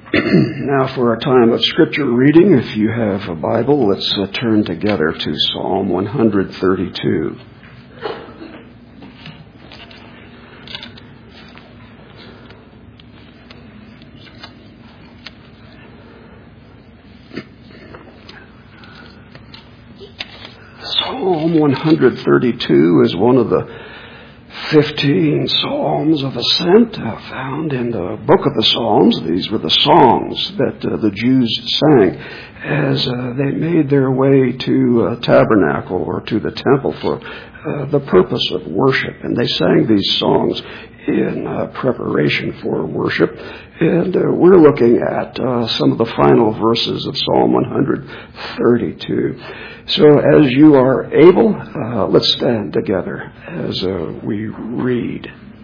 Now for our time of Scripture reading, if you have a Bible, let's turn together to Psalm 132. Psalm 132 is one of the 15 Psalms of Ascent found in the book of the Psalms. These were the songs that the Jews sang as they made their way to a tabernacle or to the temple for the purpose of worship. And they sang these songs in preparation for worship. And we're looking at some of the final verses of Psalm 132. So as you are able, let's stand together as we read.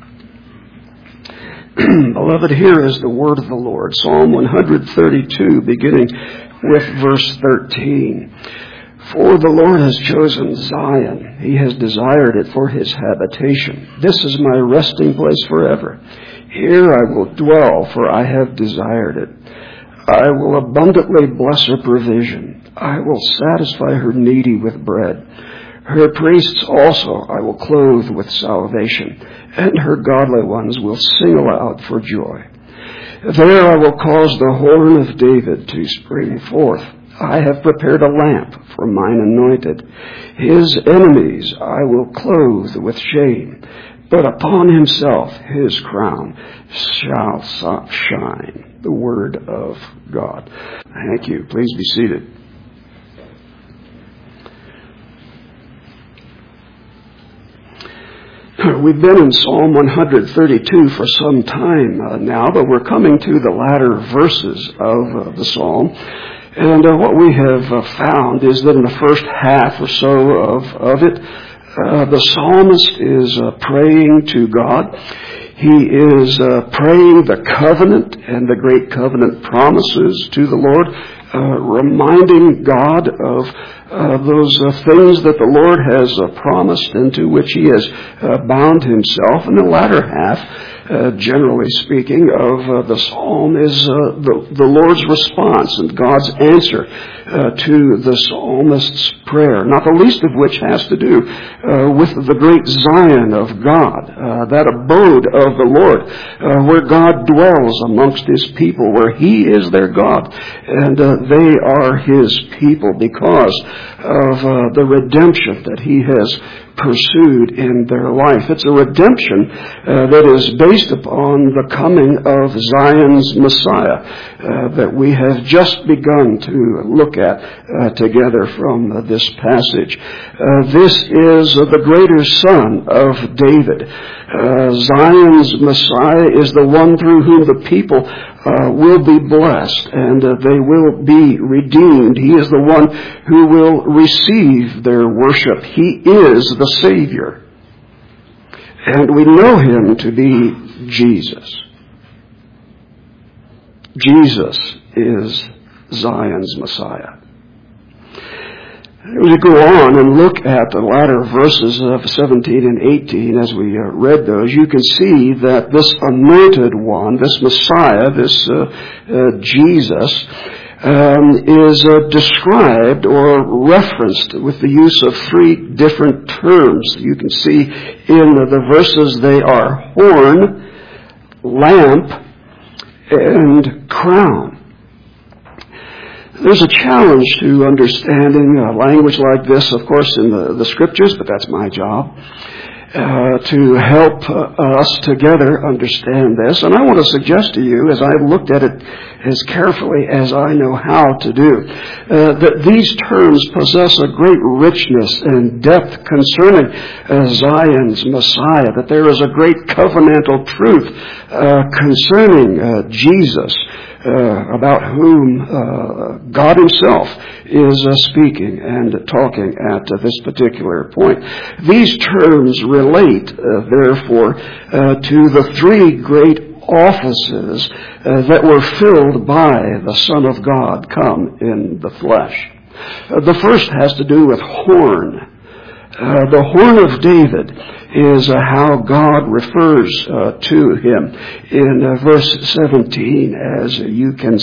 Beloved, here is the word of the Lord. Psalm 132, beginning with verse 13. For the Lord has chosen Zion. He has desired it for his habitation. This is my resting place forever. Here I will dwell, for I have desired it. I will abundantly bless her provision. I will satisfy her needy with bread. Her priests also I will clothe with salvation, and her godly ones will sing aloud for joy. There I will cause the horn of David to spring forth. I have prepared a lamp for mine anointed. His enemies I will clothe with shame, but upon himself his crown shall shine. The word of God. Thank you. Please be seated. We've been in Psalm 132 for some time now, but we're coming to the latter verses of the Psalm. And what we have found is that in the first half or so of it, the psalmist is praying to God. He is praying the covenant and the great covenant promises to the Lord, reminding God of those things that the Lord has promised and to which he has bound himself. In the latter half, generally speaking, of the psalm is the Lord's response and God's answer to the psalmist's prayer, not the least of which has to do with the great Zion of God, that abode of the Lord, where God dwells amongst his people, where he is their God, and they are his people because of the redemption that he has pursued in their life. It's a redemption that is based upon the coming of Zion's Messiah that we have just begun to look at together from this passage. This is the greater son of David. Zion's Messiah is the one through whom the people will be blessed and they will be redeemed. He is the one who will receive their worship. He is the Savior. And we know him to be Jesus. Jesus is Zion's Messiah. As we go on and look at the latter verses of 17 and 18, as we read those, you can see that this anointed one, this Messiah, this Jesus, is described or referenced with the use of three different terms. You can see in the verses they are horn, lamp, and crown. There's a challenge to understanding language like this, of course, in the Scriptures, but that's my job, to help us together understand this. And I want to suggest to you, as I've looked at it as carefully as I know how to do, that these terms possess a great richness and depth concerning Zion's Messiah, that there is a great covenantal truth concerning Jesus, about whom God himself is speaking and talking at this particular point. These terms relate, therefore, to the three great offices that were filled by the Son of God come in the flesh. The first has to do with horn. The horn of David is how God refers to him in verse 17, as you can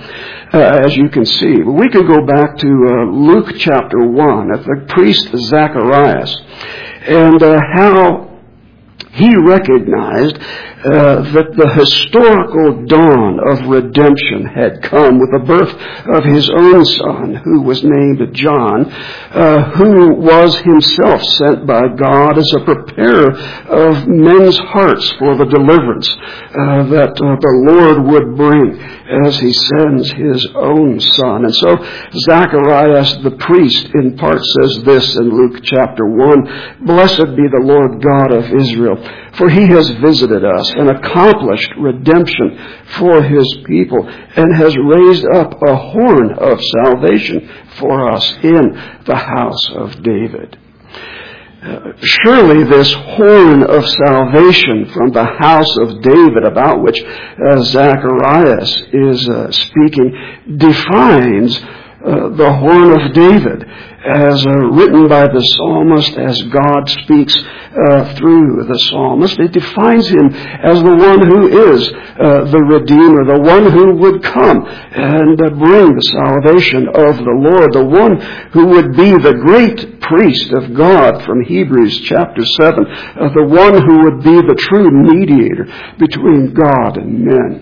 see. We can go back to Luke chapter 1 at the priest Zacharias and how he recognized that the historical dawn of redemption had come with the birth of his own son, who was named John, who was himself sent by God as a preparer of men's hearts for the deliverance that the Lord would bring as he sends his own son. And so Zacharias the priest in part says this in Luke chapter 1, "Blessed be the Lord God of Israel, for he has visited us and accomplished redemption for his people, and has raised up a horn of salvation for us in the house of David." Surely this horn of salvation from the house of David, about which Zacharias is speaking, defines the horn of David as written by the psalmist, as God speaks through the psalmist. It defines him as the one who is the Redeemer, the one who would come and bring the salvation of the Lord, the one who would be the great priest of God from Hebrews chapter 7, the one who would be the true mediator between God and men.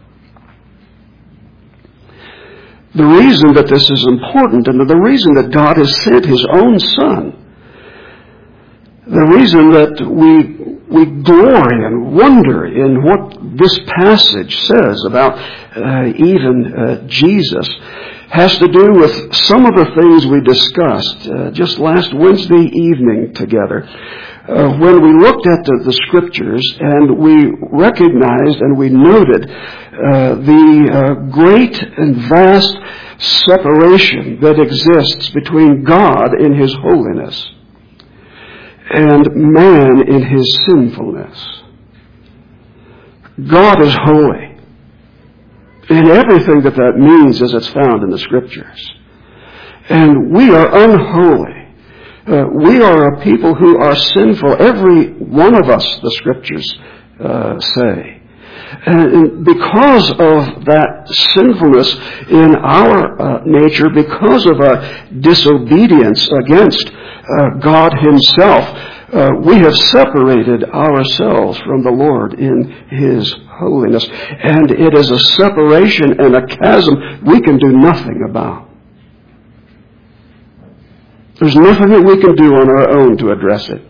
The reason that this is important, and the reason that God has sent his own Son, the reason that we glory and wonder in what this passage says about even Jesus, has to do with some of the things we discussed just last Wednesday evening together. When we looked at the Scriptures, and we recognized and we noted the great and vast separation that exists between God in his holiness and man in his sinfulness. God is holy, and everything that means as it's found in the Scriptures. And we are unholy. We are a people who are sinful, every one of us, the Scriptures say. And because of that sinfulness in our nature, because of our disobedience against God himself, we have separated ourselves from the Lord in his holiness. And it is a separation and a chasm we can do nothing about. There's nothing that we can do on our own to address it.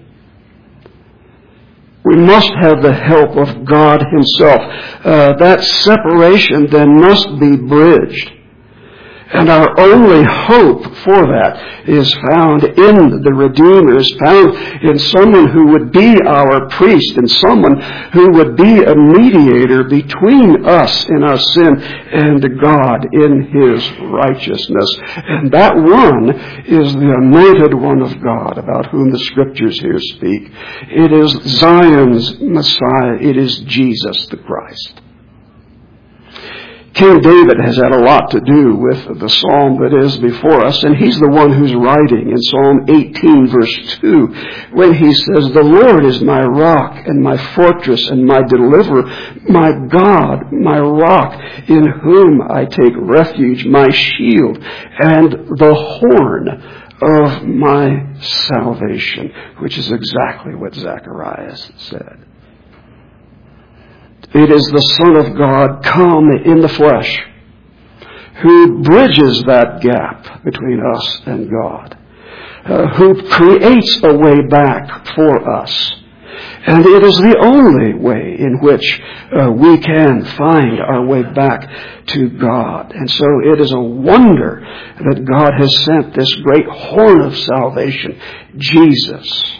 We must have the help of God himself. That separation then must be bridged. And our only hope for that is found in the Redeemer, is found in someone who would be our priest, and someone who would be a mediator between us in our sin and God in his righteousness. And that one is the anointed one of God, about whom the Scriptures here speak. It is Zion's Messiah. It is Jesus the Christ. King David has had a lot to do with the psalm that is before us, and he's the one who's writing in Psalm 18, verse 2, when he says, "The Lord is my rock and my fortress and my deliverer, my God, my rock, in whom I take refuge, my shield, and the horn of my salvation," which is exactly what Zacharias said. It is the Son of God come in the flesh who bridges that gap between us and God, who creates a way back for us. And it is the only way in which we can find our way back to God. And so it is a wonder that God has sent this great horn of salvation, Jesus.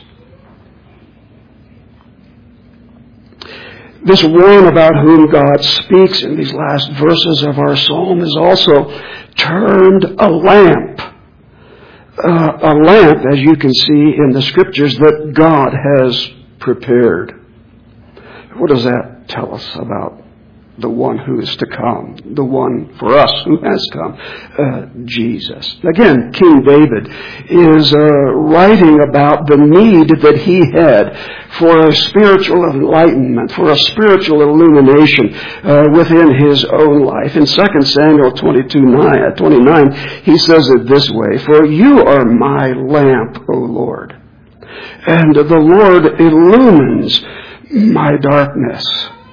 This one about whom God speaks in these last verses of our psalm is also termed a lamp. A lamp, as you can see in the Scriptures, that God has prepared. What does that tell us about the one who is to come, the one for us who has come, Jesus. Again, King David is writing about the need that he had for a spiritual enlightenment, for a spiritual illumination within his own life. In 2 Samuel 29, he says it this way, "For you are my lamp, O Lord, and the Lord illumines my darkness."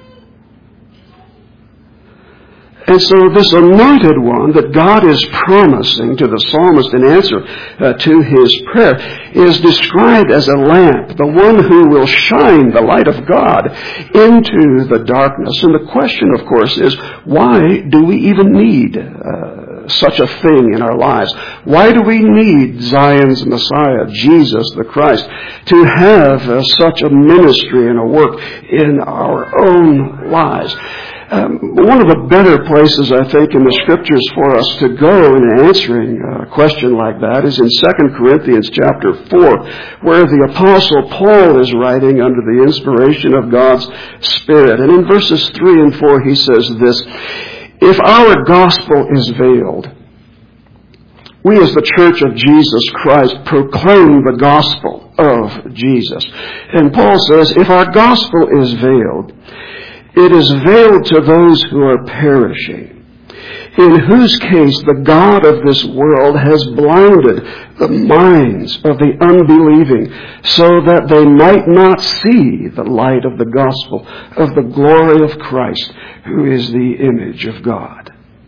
And so this anointed one that God is promising to the psalmist in answer to his prayer is described as a lamp, the one who will shine the light of God into the darkness. And the question, of course, is why do we even need such a thing in our lives? Why do we need Zion's Messiah, Jesus the Christ, to have such a ministry and a work in our own lives? One of the better places, I think, in the Scriptures for us to go in answering a question like that is in 2 Corinthians chapter 4, where the Apostle Paul is writing under the inspiration of God's Spirit. And in verses 3 and 4 he says this, "If our gospel is veiled, we as the Church of Jesus Christ proclaim the gospel of Jesus." And Paul says, if our gospel is veiled, it is veiled to those who are perishing, in whose case the God of this world has blinded the minds of the unbelieving, so that they might not see the light of the gospel of the glory of Christ, who is the image of God.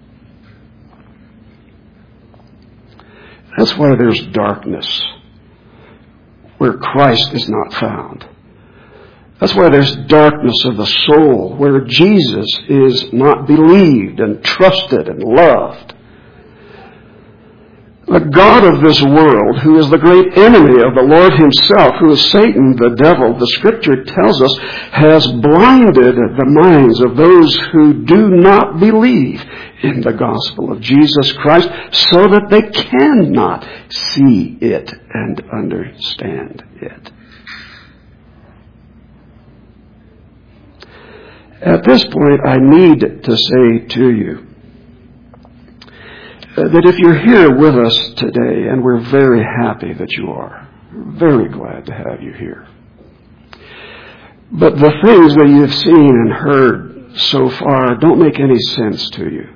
That's why there's darkness where Christ is not found. That's why there's darkness of the soul, where Jesus is not believed and trusted and loved. The God of this world, who is the great enemy of the Lord himself, who is Satan, the devil, the Scripture tells us, has blinded the minds of those who do not believe in the gospel of Jesus Christ, so that they cannot see it and understand it. At this point, I need to say to you that if you're here with us today, and we're very happy that you are, very glad to have you here, but the things that you've seen and heard so far don't make any sense to you.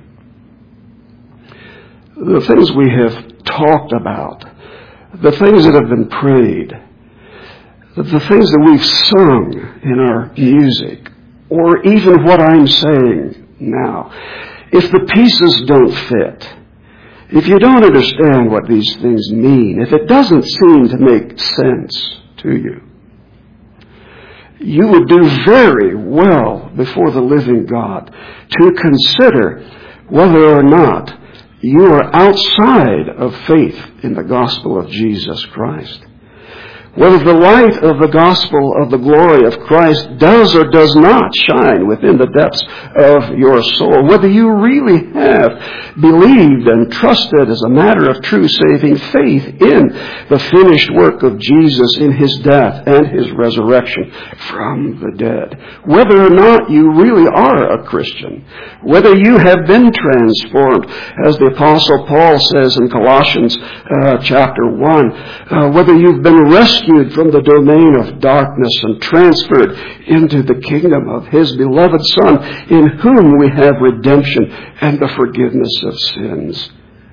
The things we have talked about, the things that have been prayed, the things that we've sung in our music, or even what I'm saying now, if the pieces don't fit, if you don't understand what these things mean, if it doesn't seem to make sense to you, you would do very well before the living God to consider whether or not you are outside of faith in the gospel of Jesus Christ. Whether the light of the gospel of the glory of Christ does or does not shine within the depths of your soul. Whether you really have believed and trusted as a matter of true saving faith in the finished work of Jesus in his death and his resurrection from the dead. Whether or not you really are a Christian. Whether you have been transformed, as the Apostle Paul says in Colossians chapter 1. Whether you've been rescued from the domain of darkness and transferred into the kingdom of his beloved Son, in whom we have redemption and the forgiveness of sins.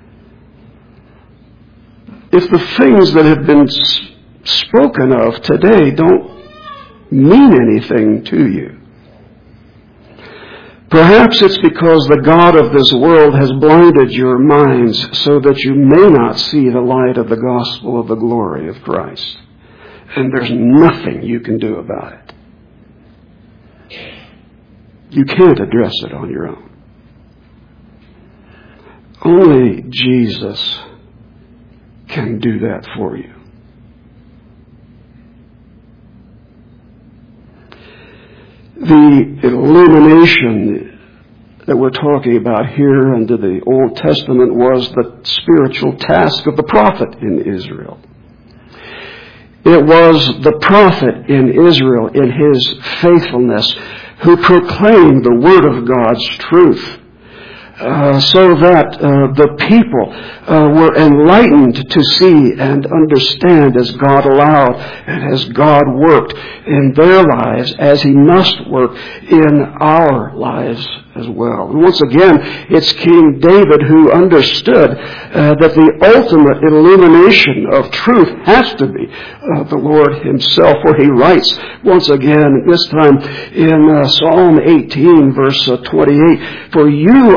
If the things that have been spoken of today don't mean anything to you, perhaps it's because the God of this world has blinded your minds so that you may not see the light of the gospel of the glory of Christ. And there's nothing you can do about it. You can't address it on your own. Only Jesus can do that for you. The illumination that we're talking about here under the Old Testament was the spiritual task of the prophet in Israel. It was the prophet in Israel, in his faithfulness, who proclaim the Word of God's truth. So that the people were enlightened to see and understand as God allowed and as God worked in their lives as He must work in our lives as well. And once again, it's King David who understood that the ultimate illumination of truth has to be the Lord Himself, where he writes once again, this time in Psalm 18, verse 28, For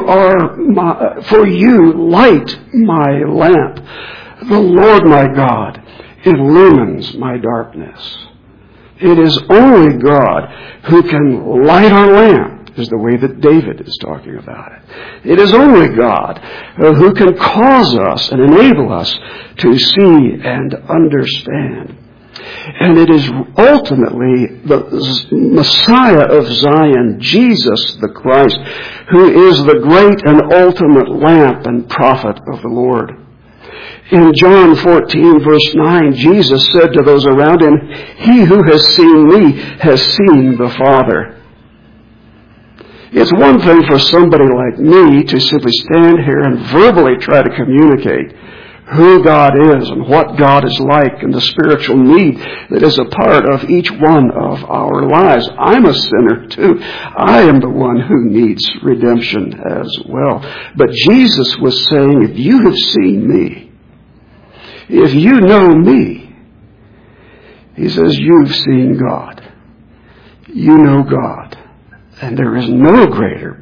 you light my lamp. The Lord my God illumines my darkness. It is only God who can light our lamp, is the way that David is talking about it. It is only God who can cause us and enable us to see and understand. And it is ultimately the Messiah of Zion, Jesus the Christ, who is the great and ultimate lamp and prophet of the Lord. In John 14, verse 9, Jesus said to those around Him, He who has seen me has seen the Father. It's one thing for somebody like me to simply stand here and verbally try to communicate who God is and what God is like and the spiritual need that is a part of each one of our lives. I'm a sinner too. I am the one who needs redemption as well. But Jesus was saying, if you have seen me, if you know me, He says, you've seen God. You know God. And there is no greater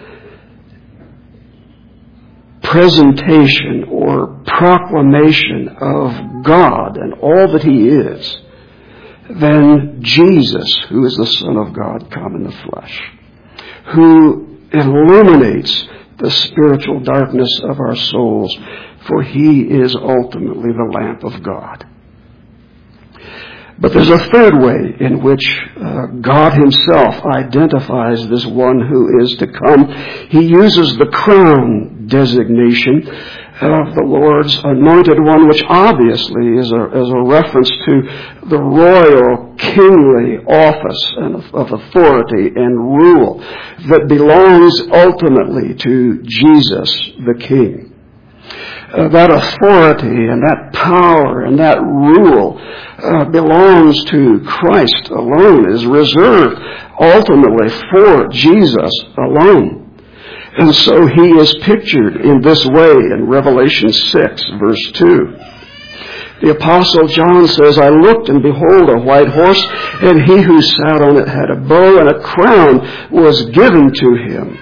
presentation or proclamation of God and all that He is than Jesus, who is the Son of God come in the flesh, who illuminates the spiritual darkness of our souls, for He is ultimately the lamp of God. But there's a third way in which God Himself identifies this one who is to come. He uses the crown designation of the Lord's anointed one, which obviously is a reference to the royal, kingly office of authority and rule that belongs ultimately to Jesus the King. That authority and that power and that rule belongs to Christ alone, is reserved ultimately for Jesus alone. And so He is pictured in this way in Revelation 6, verse 2. The Apostle John says, I looked and behold a white horse, and he who sat on it had a bow, and a crown was given to him.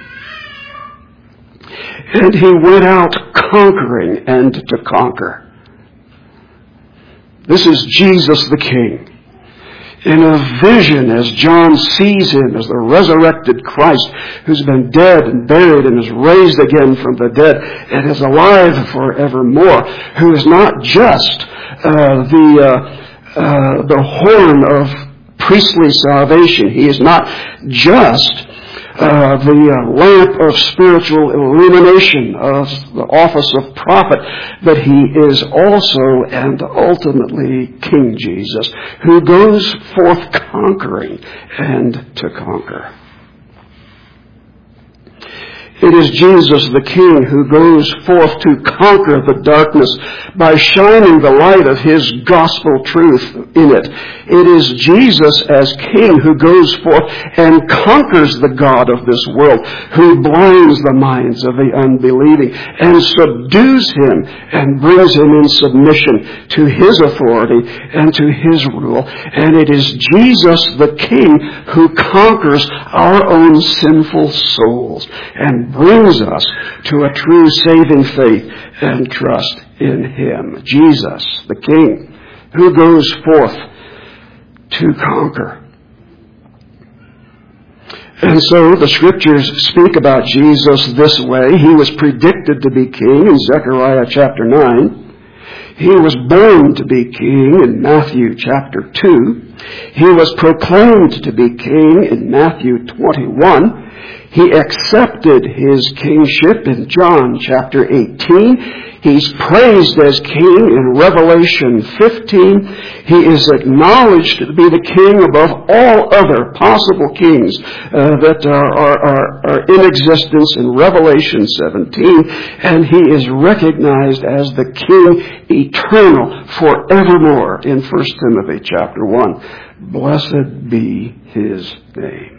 And he went out conquering and to conquer. This is Jesus the King. In a vision, as John sees Him as the resurrected Christ who's been dead and buried and is raised again from the dead and is alive forevermore, who is not just the horn of priestly salvation. He is not just the lamp of spiritual illumination of the office of prophet, but He is also and ultimately King Jesus, who goes forth conquering and to conquer. It is Jesus the King who goes forth to conquer the darkness by shining the light of His gospel truth in it. It is Jesus as King who goes forth and conquers the god of this world, who blinds the minds of the unbelieving and subdues him and brings him in submission to His authority and to His rule. And it is Jesus the King who conquers our own sinful souls and brings us to a true saving faith and trust in Him. Jesus, the King, who goes forth to conquer. And so the Scriptures speak about Jesus this way. He was predicted to be king in Zechariah chapter 9. He was born to be king in Matthew chapter 2. He was proclaimed to be king in Matthew 21. He accepted his kingship in John chapter 18. He's praised as king in Revelation 15. He is acknowledged to be the king above all other possible kings that are in existence in Revelation 17. And he is recognized as the king eternal forevermore in 1 Timothy chapter 1. Blessed be his name.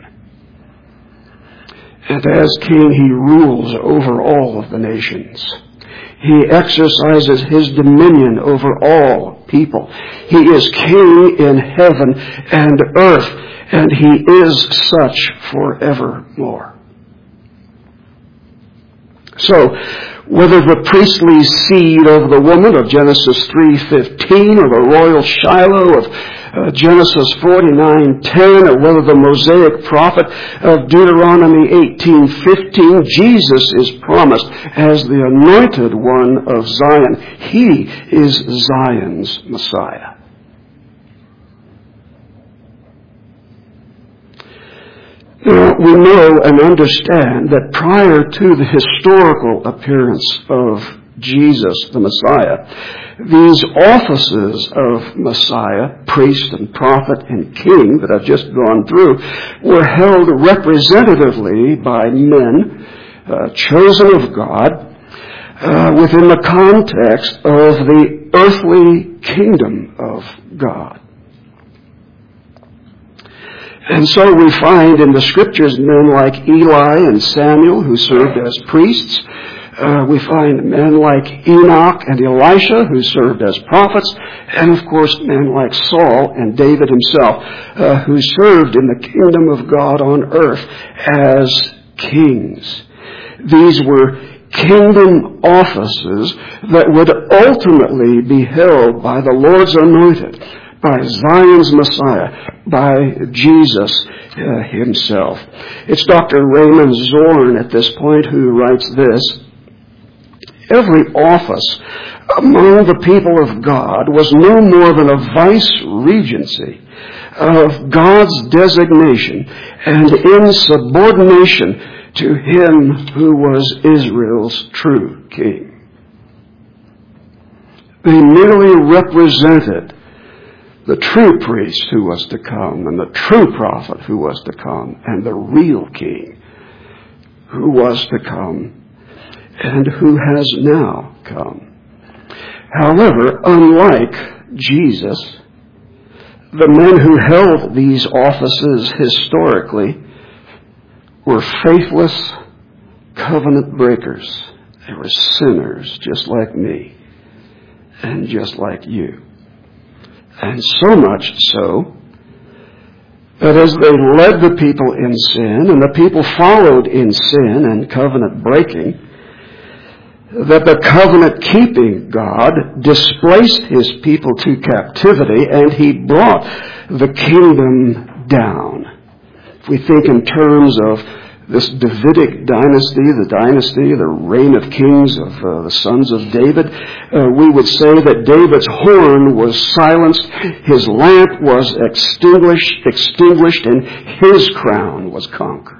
And as king, he rules over all of the nations. He exercises his dominion over all people. He is king in heaven and earth, and he is such forevermore. So, whether the priestly seed of the woman of Genesis 3:15 or the royal Shiloh of Genesis 49:10, or whether the Mosaic prophet of Deuteronomy 18:15, Jesus is promised as the anointed one of Zion. He is Zion's Messiah. Now, we know and understand that prior to the historical appearance of Jesus, the Messiah, these offices of Messiah, priest and prophet and king that I've just gone through, were held representatively by men chosen of God within the context of the earthly kingdom of God. And so we find in the scriptures men like Eli and Samuel who served as priests. We find men like Enoch and Elisha who served as prophets. And of course men like Saul and David himself who served in the kingdom of God on earth as kings. These were kingdom offices that would ultimately be held by the Lord's anointed, by Zion's Messiah, by Jesus himself. It's Dr. Raymond Zorn at this point who writes this: every office among the people of God was no more than a vice-regency of God's designation and insubordination to him who was Israel's true king. They merely represented the true priest who was to come, and the true prophet who was to come, and the real king who was to come, and who has now come. However, unlike Jesus, the men who held these offices historically were faithless covenant breakers. They were sinners just like me and just like you. And so much so that as they led the people in sin, and the people followed in sin and covenant breaking, that the covenant-keeping God displaced his people to captivity, and he brought the kingdom down. If we think in terms of this Davidic dynasty, the reign of kings of the sons of David, we would say that David's horn was silenced, his lamp was extinguished, and his crown was conquered.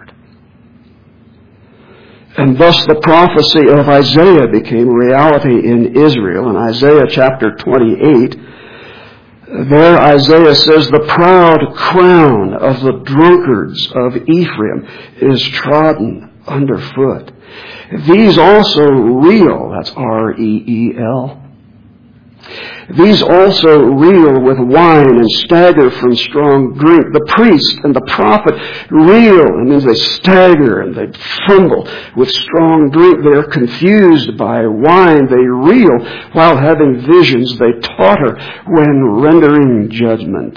And thus the prophecy of Isaiah became reality in Israel. In Isaiah chapter 28, there Isaiah says, the proud crown of the drunkards of Ephraim is trodden underfoot. These also reel, that's R-E-E-L. These also reel with wine and stagger from strong drink. The priest and the prophet reel, it means they stagger and they fumble with strong drink. They are confused by wine. They reel while having visions. They totter when rendering judgment.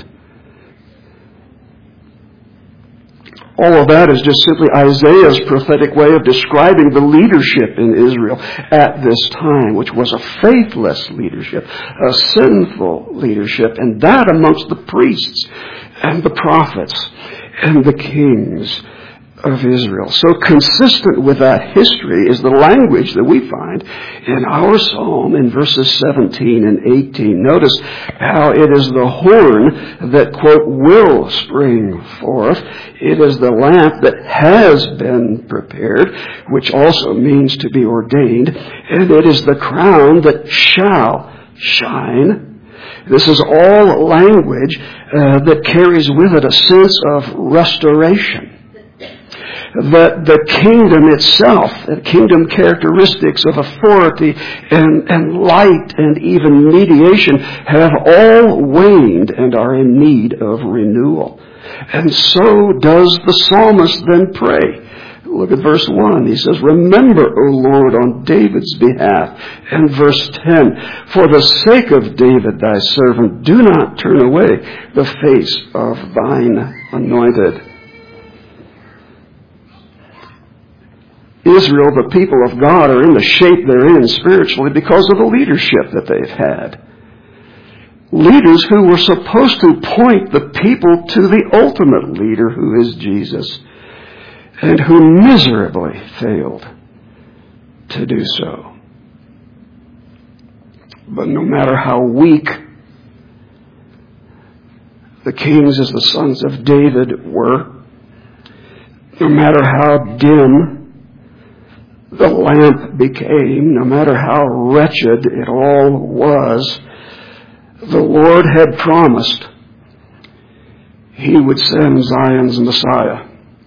All of that is just simply Isaiah's prophetic way of describing the leadership in Israel at this time, which was a faithless leadership, a sinful leadership, and that amongst the priests and the prophets and the kings of Israel. So consistent with that history is the language that we find in our psalm in verses 17 and 18. Notice how it is the horn that, quote, will spring forth. It is the lamp that has been prepared, which also means to be ordained. And it is the crown that shall shine. This is all language that carries with it a sense of restoration. That the kingdom itself, the kingdom characteristics of authority and light and even mediation have all waned and are in need of renewal. And so does the psalmist then pray. Look at verse 1. He says, "Remember, O Lord, on David's behalf." And verse 10, "For the sake of David thy servant, do not turn away the face of thine anointed." Israel, the people of God, are in the shape they're in spiritually because of the leadership that they've had. Leaders who were supposed to point the people to the ultimate leader, who is Jesus, and who miserably failed to do so. But no matter how weak the kings as the sons of David were, no matter how dim the lamp became, no matter how wretched it all was, the Lord had promised He would send Zion's Messiah.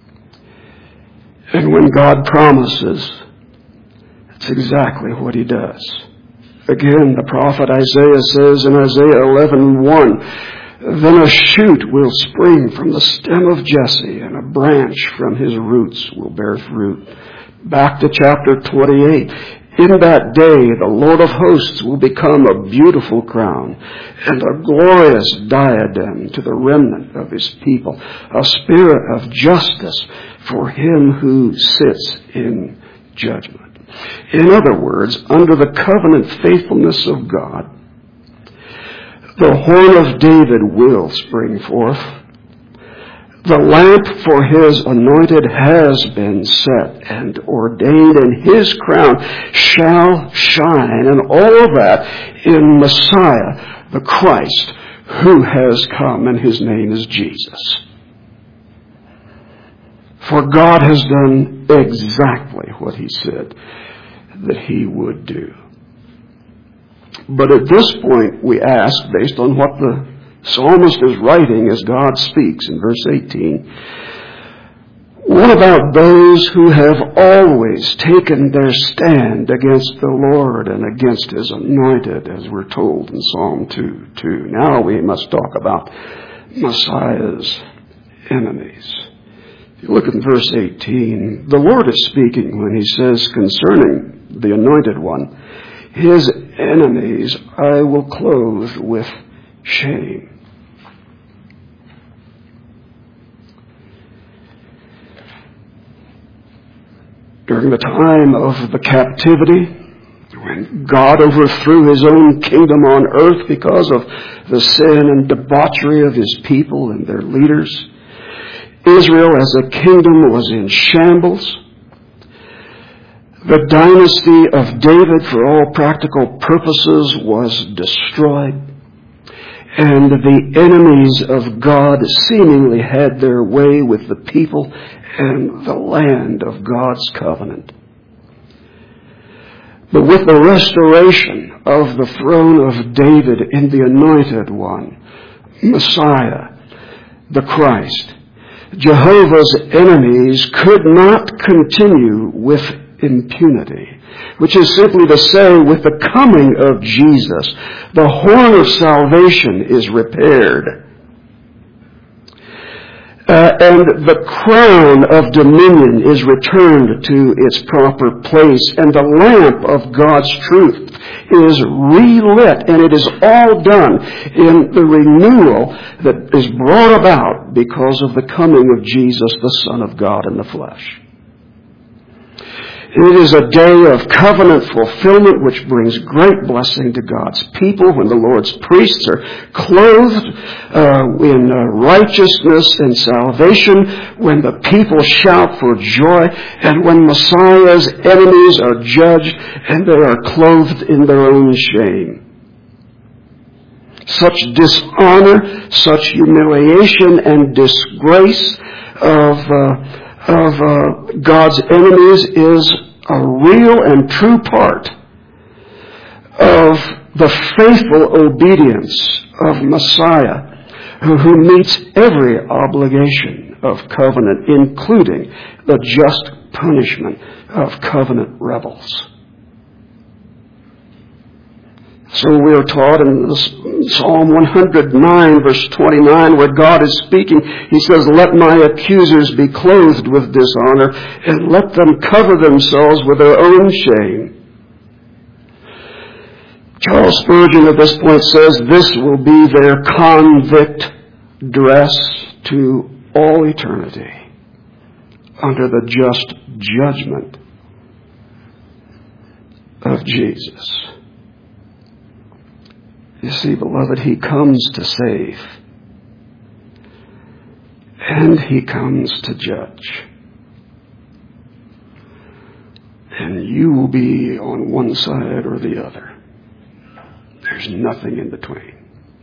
And when God promises, that's exactly what He does. Again, the prophet Isaiah says in Isaiah 11:1, "Then a shoot will spring from the stem of Jesse, and a branch from his roots will bear fruit." Back to chapter 28. "In that day, the Lord of hosts will become a beautiful crown and a glorious diadem to the remnant of His people, a spirit of justice for Him who sits in judgment." In other words, under the covenant faithfulness of God, the horn of David will spring forth. The lamp for His anointed has been set and ordained, and His crown shall shine, and all of that in Messiah, the Christ, who has come, and His name is Jesus. For God has done exactly what He said that He would do. But at this point, we ask, based on what the psalmist is writing as God speaks in verse 18, what about those who have always taken their stand against the Lord and against His anointed, as we're told in Psalm 2:2? Now we must talk about Messiah's enemies. If you look at verse 18, the Lord is speaking when He says concerning the anointed one, "His enemies I will clothe with shame." During the time of the captivity, when God overthrew His own kingdom on earth because of the sin and debauchery of His people and their leaders, Israel as a kingdom was in shambles. The dynasty of David, for all practical purposes, was destroyed. And the enemies of God seemingly had their way with the people and the land of God's covenant. But with the restoration of the throne of David in the anointed one, Messiah, the Christ, Jehovah's enemies could not continue with impunity, which is simply to say, with the coming of Jesus, the horn of salvation is repaired. And the crown of dominion is returned to its proper place, and the lamp of God's truth is relit, and it is all done in the renewal that is brought about because of the coming of Jesus, the Son of God in the flesh. It is a day of covenant fulfillment which brings great blessing to God's people when the Lord's priests are clothed in righteousness and salvation, when the people shout for joy, and when Messiah's enemies are judged and they are clothed in their own shame. Such dishonor, such humiliation and disgrace of God's enemies is a real and true part of the faithful obedience of Messiah, who meets every obligation of covenant, including the just punishment of covenant rebels. So we are taught in Psalm 109, verse 29, where God is speaking, He says, "Let my accusers be clothed with dishonor, and let them cover themselves with their own shame." Charles Spurgeon at this point says, "This will be their convict dress to all eternity under the just judgment of Jesus." You see, beloved, He comes to save. And He comes to judge. And you will be on one side or the other. There's nothing in between.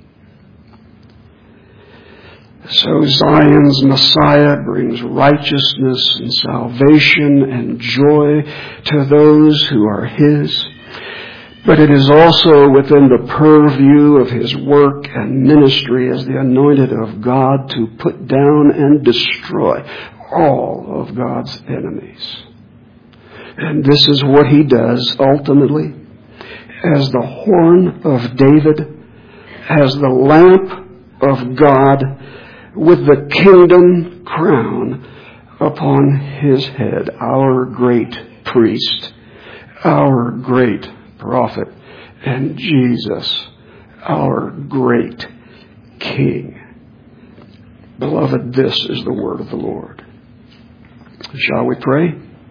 So Zion's Messiah brings righteousness and salvation and joy to those who are His. But it is also within the purview of His work and ministry as the anointed of God to put down and destroy all of God's enemies. And this is what He does ultimately as the horn of David, as the lamp of God with the kingdom crown upon His head, our great priest, our great prophet, and Jesus, our great King. Beloved, this is the word of the Lord. Shall we pray?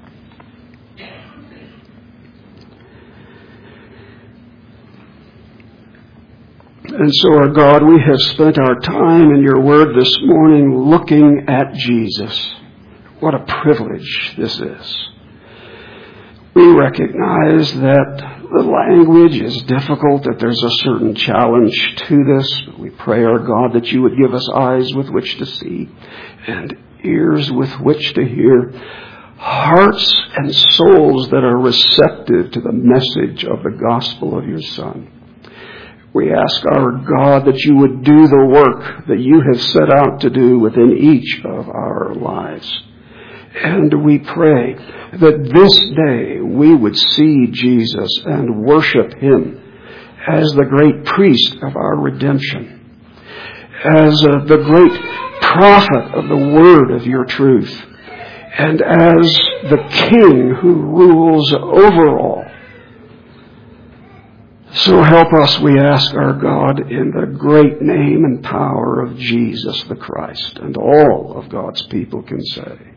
And so, our God, we have spent our time in your word this morning looking at Jesus. What a privilege this is. We recognize that the language is difficult, that there's a certain challenge to this. We pray, our God, that you would give us eyes with which to see and ears with which to hear, hearts and souls that are receptive to the message of the gospel of your Son. We ask, our God, that you would do the work that you have set out to do within each of our lives. And we pray that this day we would see Jesus and worship Him as the great priest of our redemption, as the great prophet of the word of your truth, and as the King who rules over all. So help us, we ask, our God, in the great name and power of Jesus the Christ. And all of God's people can say,